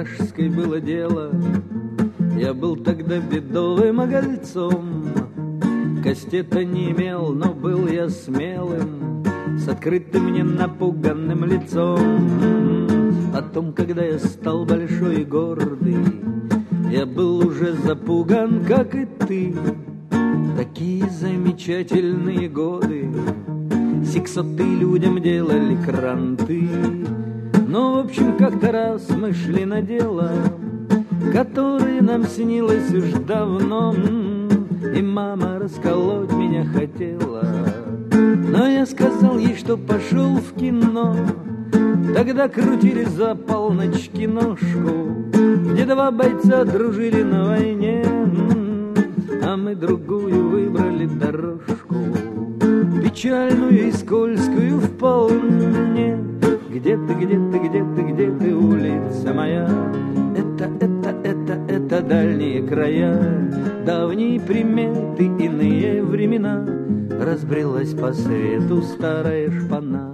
Ряжской было дело. Я был тогда бедовым огольцом, кастета не имел, но был я смелым, с открытым ненапуганным лицом. Потом, когда я стал большой и гордый, я был уже запуган, как и ты. Такие замечательные годы, сексоты людям делали кранты. Но, в общем, как-то раз мы шли на дело, которое нам снилось уж давно, и мама расколоть меня хотела. Но я сказал ей, что пошел в кино. Тогда крутили за полночь киношку, где два бойца дружили на войне, а мы другую выбрали дорожку, печальную и скользкую вполне. Где ты, где ты, где ты, где ты, улица моя? Это дальние края, давние приметы, иные времена. Разбрелась по свету старая шпана.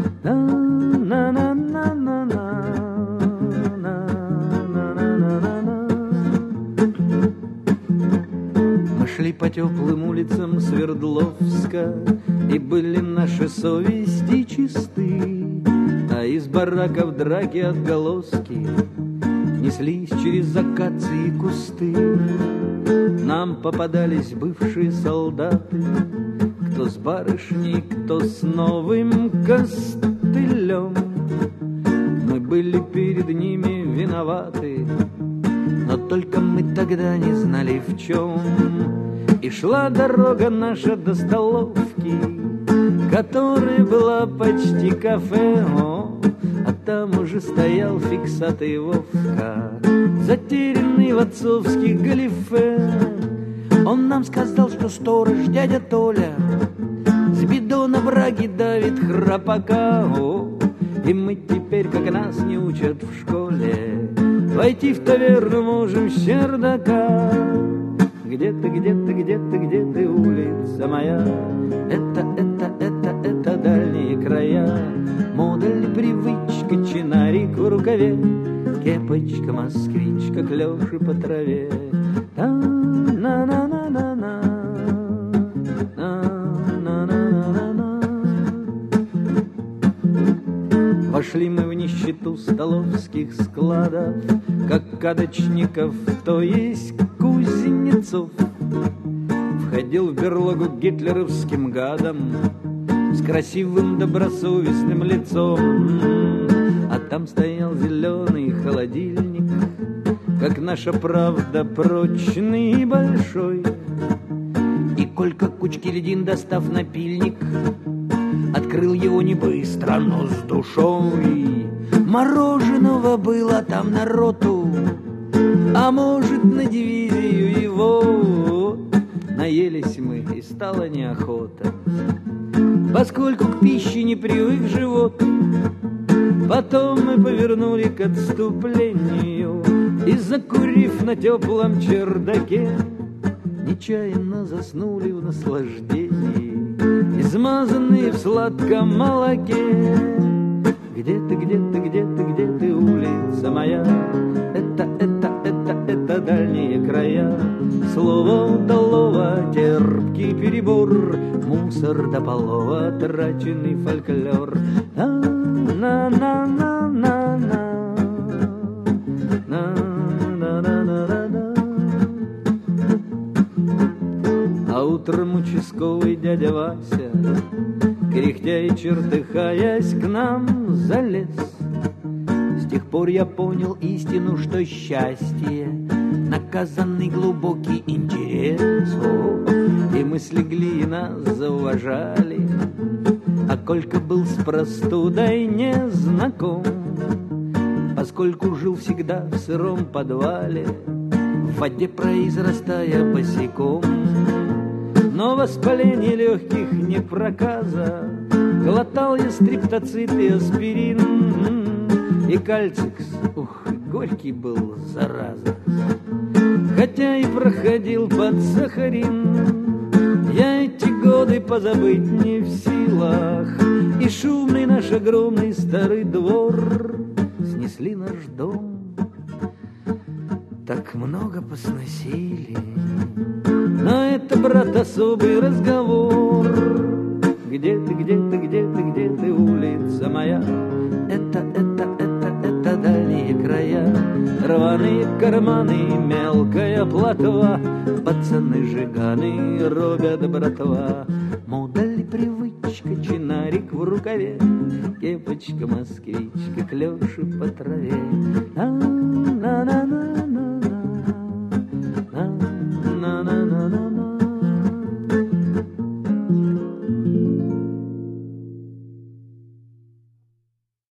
Мы шли по теплым улицам Свердловска, и были наши совести чисты, а из бараков драки отголоски неслись через акации и кусты. Нам попадались бывшие солдаты, кто с барышней, кто с новым костылем. Мы были перед ними виноваты, но только мы тогда не знали в чем. И шла дорога наша до столовки, которая была почти кафе, а там уже стоял фиксатый Вовка, затерянный в отцовских галифе. Он нам сказал, что сторож дядя Толя с бидона браги давит храпака. И мы теперь, как нас не учат в школе, войти в таверну можем с чердака. Где ты, где ты, где ты, где ты, улица моя? Это дальние края. Мода ли, привычка, чинарик в рукаве, кепочка, москвичка, клёши по траве. Вошли мы в нищету столовских складов, как кадочников, то есть Кузнецов. Входил в берлогу гитлеровским гадом с красивым добросовестным лицом, а там стоял зеленый холодильник, как наша правда, прочный и большой. И Колька кучки льдин, достав напильник, открыл его не быстро, но с душой. Мороженого было там народу, а может, на дивизию его. Наелись мы, и стало неохота, поскольку к пище не привык живот. Потом мы повернули к отступлению и, закурив на теплом чердаке, нечаянно заснули в наслаждении, измазанные в сладком молоке. Где ты, где ты, где ты, где ты, улица моя? Это дальние края. Слово удалого, терпкий перебор, мусор до полова, траченный фольклор. А утром участковый дядя Вася, кряхтя и чертыхаясь, к нам залез. С тех пор я понял истину, что счастье наказанный глубокий интерес. И мы слегли, и нас зауважали, а Колька был с простудой не знаком, поскольку жил всегда в сыром подвале, в воде произрастая босиком. Но воспаление легких не проказа, глотал я стриптоцит и аспирин, и кальцикс, горький был, зараза, хотя и проходил под сахарин. Я эти годы позабыть не в силах, и шумный наш огромный старый двор снесли наш дом, так много посносили. Но это, брат, особый разговор. Где ты, где ты, где ты, где ты, улица моя? Это дальние края. Рваные карманы, мелкая плотва, пацаны жиганы робят, братва. Мода ли привычка, чинарик в рукаве, кепочка, москвичка, клёши по траве.